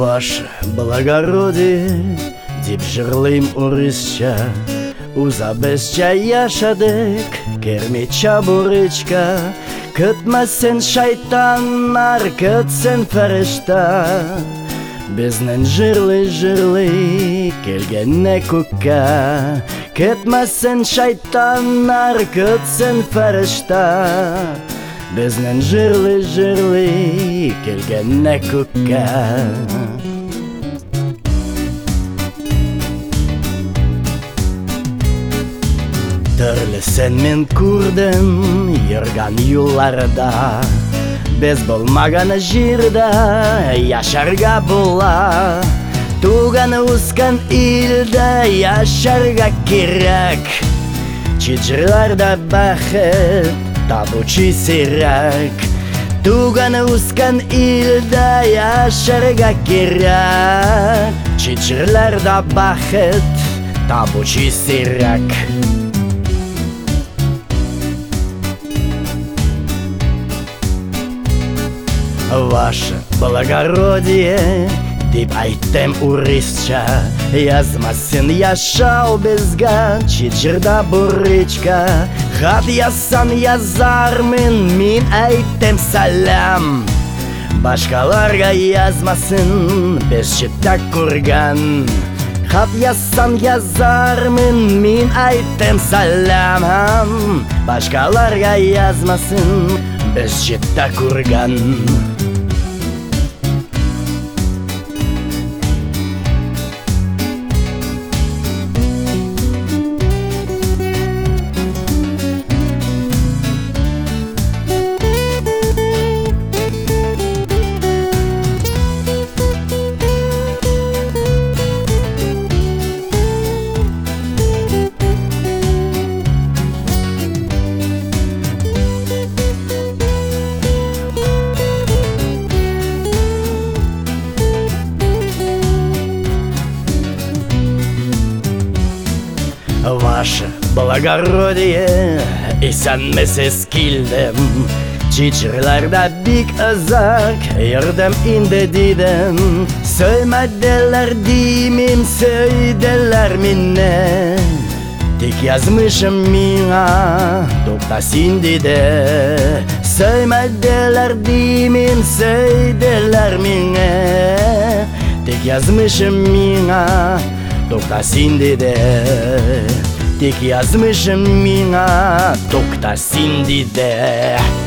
Ваше благородие, дип жырлыйм урысча, уза безча яшадык, кермеча бурычка. Көтмәсен шайтаннар, көтсен фәришта. Безнең жырлый келгәнне күккә. Көтмәсен шайтаннар, көтсен фәришта. Безнең жырлый келгәнне күккә. Төрлесен мен күрдем йөргән юлларда. Без булмаган җирдә яшәргә була. Туган үскән илдә яшәргә кирәк. Чиҗрларда бәхет табучы сирәк. Туган үскән илдә яшәргә кирәк. Чиҗрларда бәхет табучы сирәк. Ваше благородие, дип әйттем урысча, язмасын яшау безгә, чиҗырда бурычка. Хат язсам язармын, мин әйттем сәлам. Башкаларга язмасын, без читтә күргән. Хат язсам язармын, мин әйттем сәлам. Башкаларга язмасын, без читтә күргән. Ваше благородие, исәнмесез килдем. Чиҗрларда бик озак йөрдем инде дидем. Сөймәделәр димим, сөйделәр мине. Тик язмышым миңа тукта син диде. Сөймәделәр димим, сөйделәр мине. Тик язмышым миңа тукта син диде. Тик язмышым миңа тукта син диде.